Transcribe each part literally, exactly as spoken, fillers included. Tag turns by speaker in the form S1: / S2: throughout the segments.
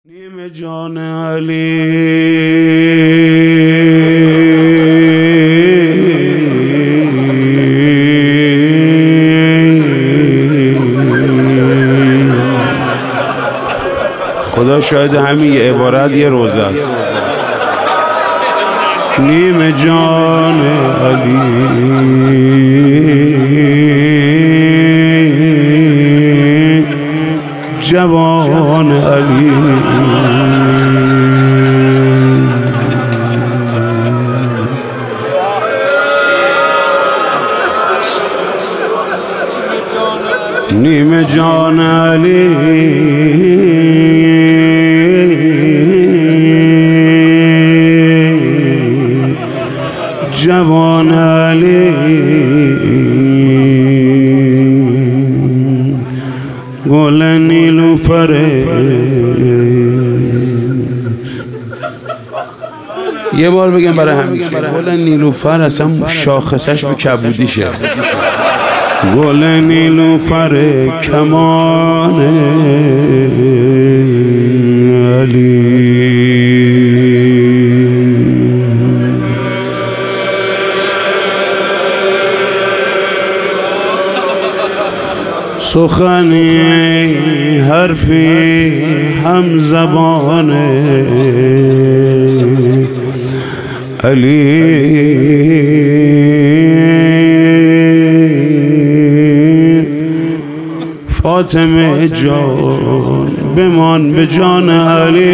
S1: نیم جان علی خدا شاید همین یه عبارت یه روزه است. نیم جان علی جوان علی نیم جان علی جوان علی گل نیلوفره. یه بار بگم برای همیشه گل نیلوفر اصلا شاخصش به کبودیشه. گل نیلوفر کمان علی سخنی حرفی هم زبان علی فاطمه جان بمان به جان علی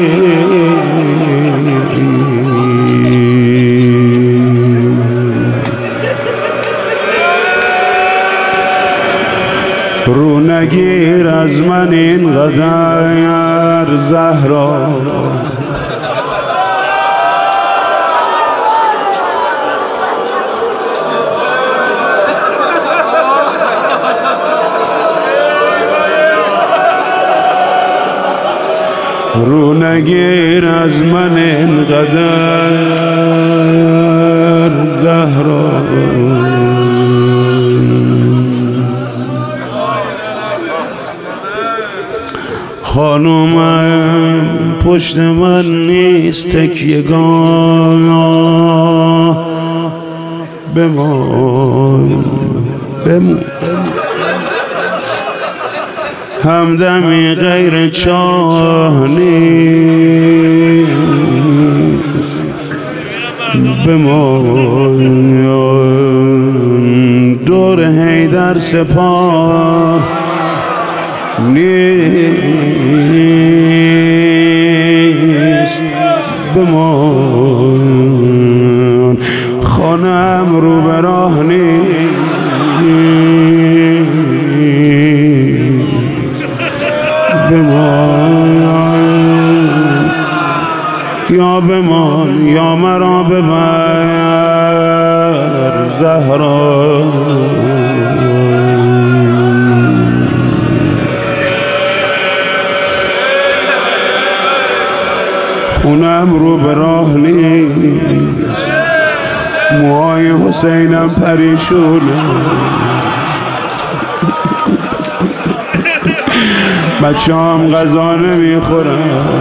S1: رو نگیر از من اینقدر زهرا رو نگیر از من اینقدر زهرا خانومم پشت من نیست تکیهگاه بمان بمان همدمی غیر چاه نیست بمان دور حیدر سپاه نیست بمان خانم رو به راه نیست بمان یا بمان یا مرا ببر زهرا خونم رو به راه نیست موهای حسینم پریشونه بچه هم غذا نمیخورن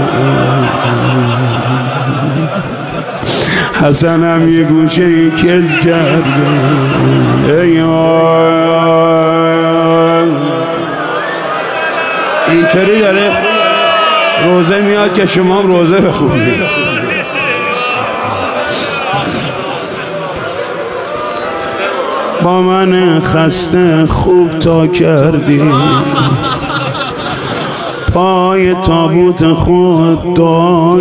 S1: حسنم یه گوشه ای کز کرده اینطوری داره روزه میاد که شما هم روزه بخونید. با من خسته خوب تا کردی پای تابوت خود دعا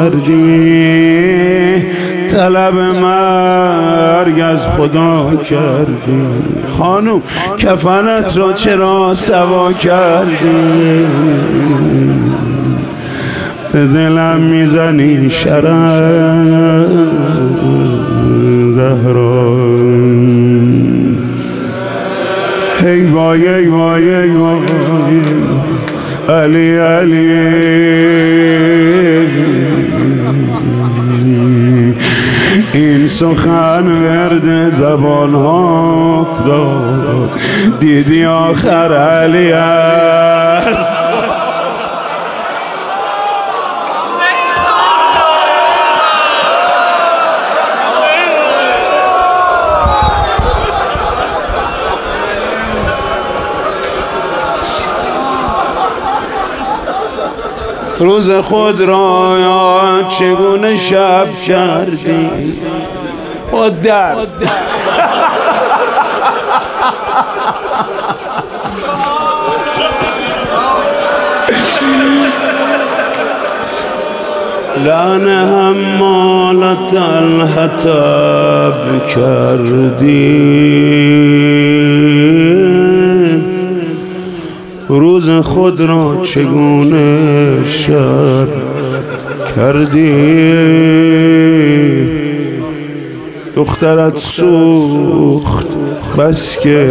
S1: کردی طلب مرگ از خدا کردی خانم کفنت را چرا سوا کردی به دلم میزنی شرر زهرا ای وای ای وای ای وای علی علی این سخن ورد زبان ها افتاد دیدی آخر علی روز خود را یاد چگونه شب کردی با درد لعنه حمالت الحطب کردی روز خود را چگونه شب کردی دخترت سوخت بس که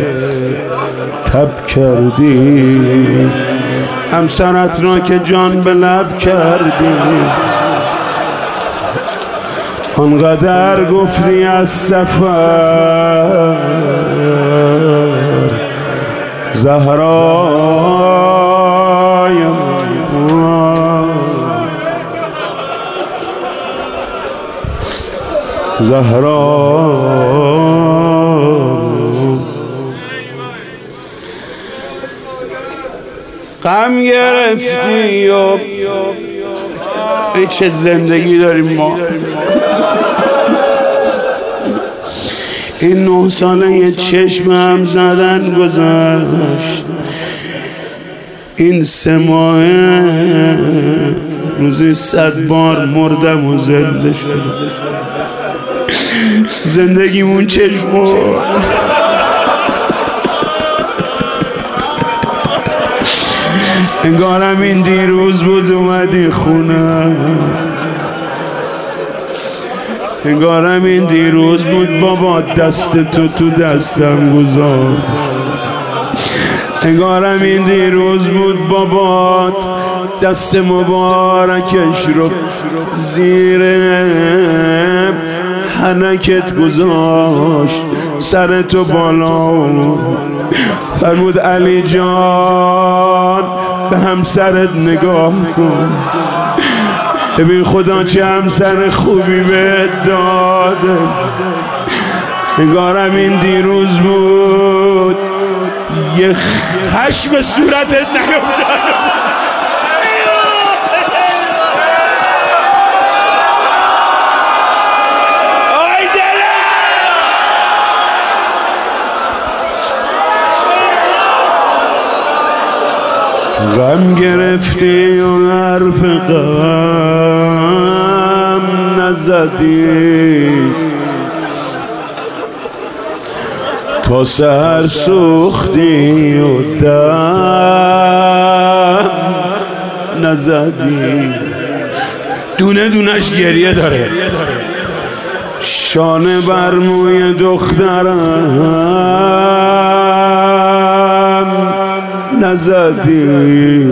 S1: تب کردی همسرت را که جان به لب کردی آنقدر گفتی از سفر زهرای زهرا غم گرفتی و ای چه زندگی داریم ما این نه ساله یه چشم هم زدن گذشت این سه ماه روزی صد بار مردم و زنده شد زندگیمون چشم انگارم این دیروز بود اومدی خونه انگارم این دیروز بود بابا دست تو تو دستم گذار انگارم این دیروز بود بابا دست مبارکش رو زیر حنکت گذاشت سر تو بالا فرمود علی جان به همسرت نگاه کن ببین خدا چه همسر خوبی بهت داده انگارم این دیروز بود یه خشم صورتت نیفتاد غم گرفتی و حرف غم نزدی تا سر سوختی و دم نزدی دونه دونش گریه داره شانه بر موی دخترم نزدی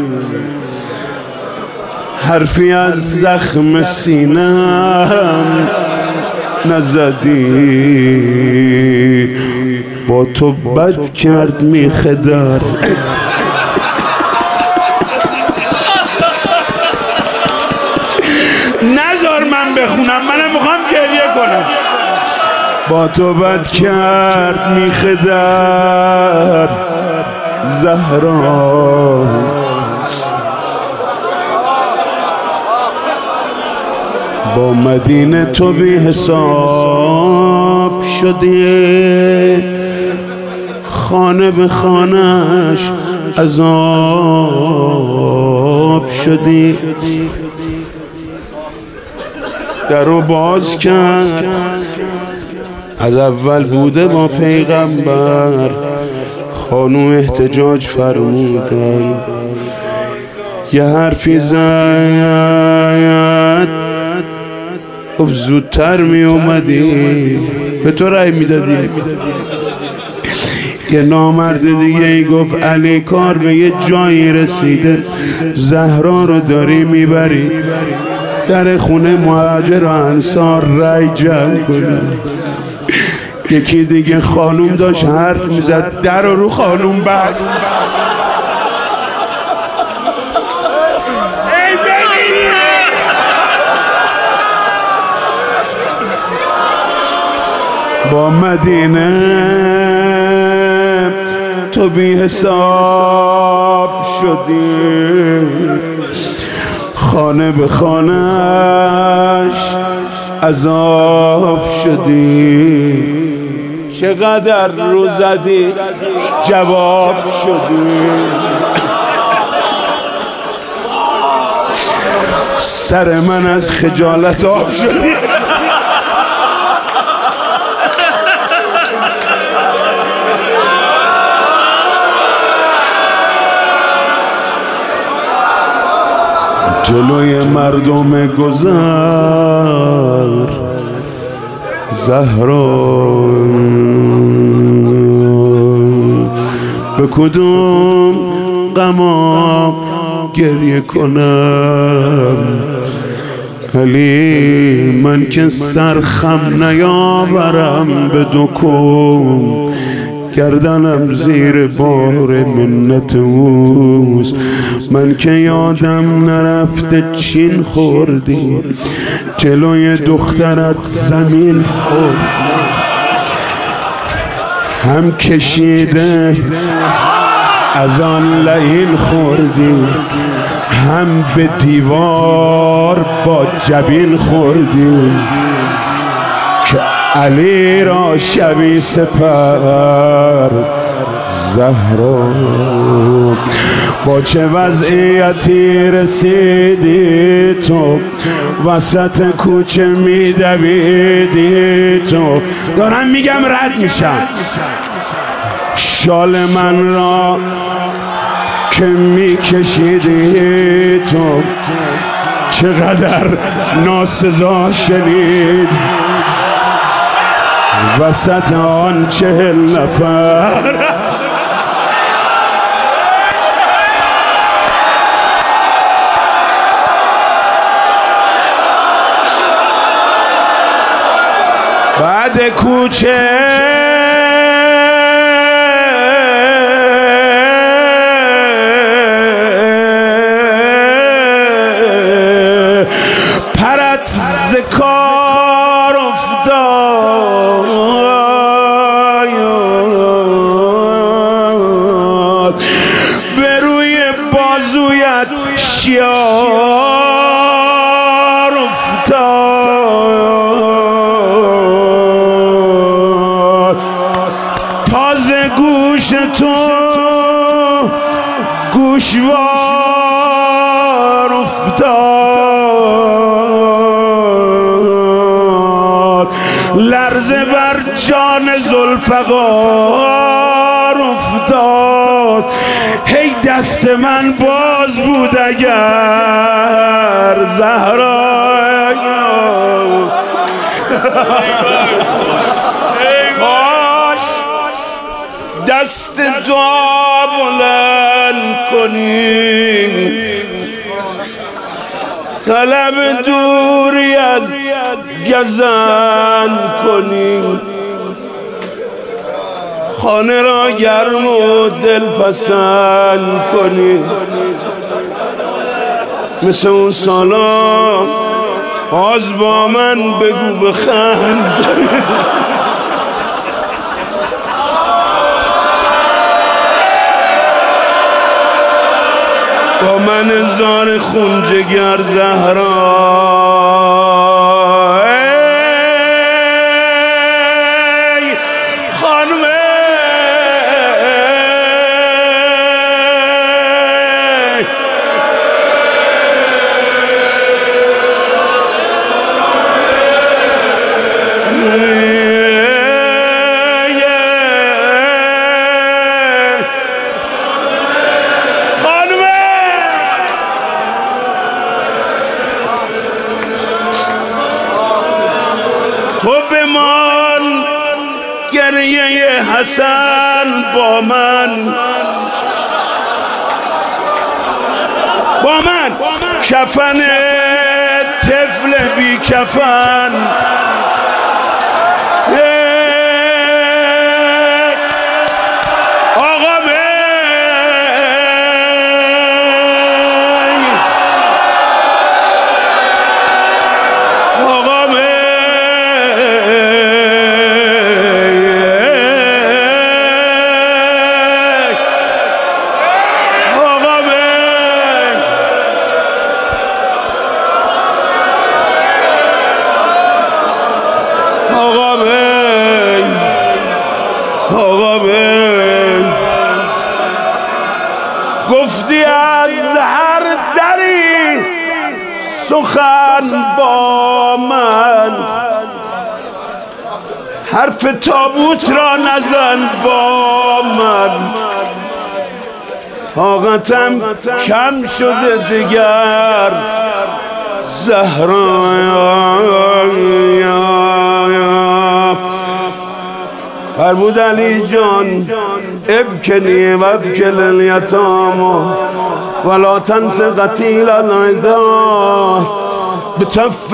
S1: حرفی از زخم سینم نزدی با تو بد کرد میخدر نذار من بخونم منم میخوام گریه کنم با تو بد کرد میخدر زهرا با مدینه تو بی حساب شدی خانه به خانهش عذاب شدی درو باز کرد از اول بوده با پیغمبر خانوم احتجاج فرمودن یه حرفی زد گفت زودتر می اومدی به تو رای میدادی یه نامرد دیگه ای گفت علی کار به یه جایی رسیده زهرا رو داری میبری در خونه مهاجر و انصار رای جمع کنی یکی دیگه خانوم داشت حرف میزد در رو رو خانوم بعد با مدینه تو تو بی حساب شدی، خانه به خانهش عذاب شدی، چقدر رو زدی جواب شدی، سر من از خجالت آب شدی. جلوی مردم گذر زهرا به کدوم غمام گریه کنم، علی من که سرخم نیاورم به دکون، گردنم زیر بار منت اوست، من که یادم نرفته چین خوردی، جلوی دخترت زمین خوردی، هم کشیده از آن لعین خوردی، هم به دیوار با جبین خوردی، که علی را شبی سپر زهرا با چه وضعیتی رسیدی تو، وسط کوچه میدویدی تو. دارم میگم رد میشم، شال من را که میکشیدی تو، چقدر ناسزا شنید وسط آن چهل نفر. بعد کوچه پرت ز کار افتاد، به روی بازویت شیار افتاد، تازه گوش تو گوشوار افتاد، لرزه بر جان ذوالفقار افتاد، هی دست من باز بود اگر زهرا کاش دست دعا بلند کنی، طلب دوری از گزند کنی، خانه را گرم و دلپسند کنی، مثل اون سالا باز با من بگو بخند. با من زار خون جگر زهرا تو بمان گریه حسن با من، با من کفن طفل بی کفن، آقا سخن با من، حرف تابوت را نزن با من، طاقتم کم شده دیگر زهرا. فرمود علی جان ابکنی و ابکل الیتام ولا تنس قتیل العدا بتف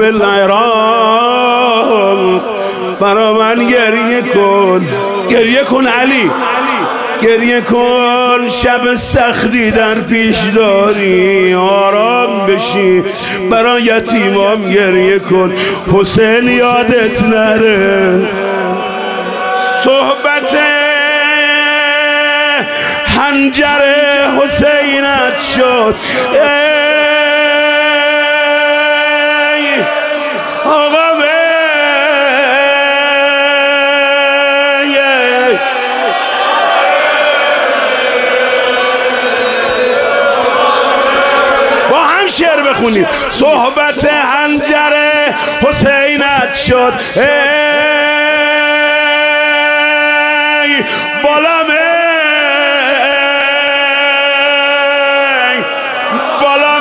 S1: العراق. برا من گریه کن، گریه کن علی، گریه کن، شب سختی در پیش داری، آرام بشی. برای یتیمام گریه کن، حسین یادت نره. صحبت حنجر حسینت شد ای آقا شعر بخونیم. صحبت حنجر حسینت شد ای بالام، ای بالام،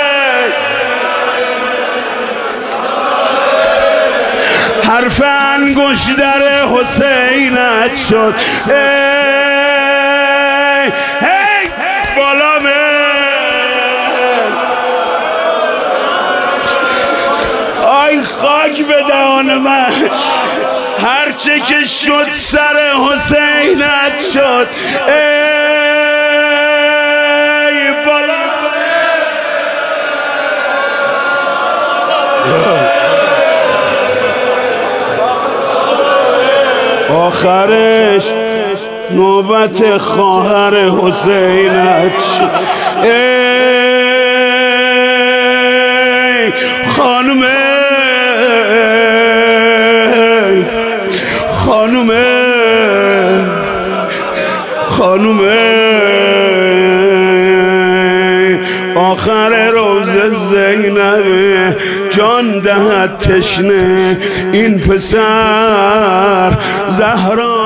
S1: حرف انگشتر حسینت شد ای ای بالام. آی خاک به دهان من، هرچه که شد سر حسینت شد ای بالا. آخرش نوبت خواهر حسینت شد ای خانم، خانومه خانومه آخر روز زینب جان دهد تشنه این پسر زهرا.